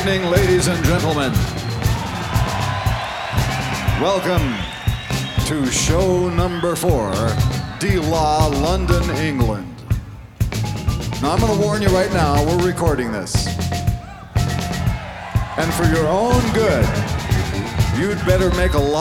evening, ladies and gentlemen. Welcome to show number 4, De-La, London, England. Now, I'm going to warn you right now, we're recording this. And for your own good, you'd better make a lot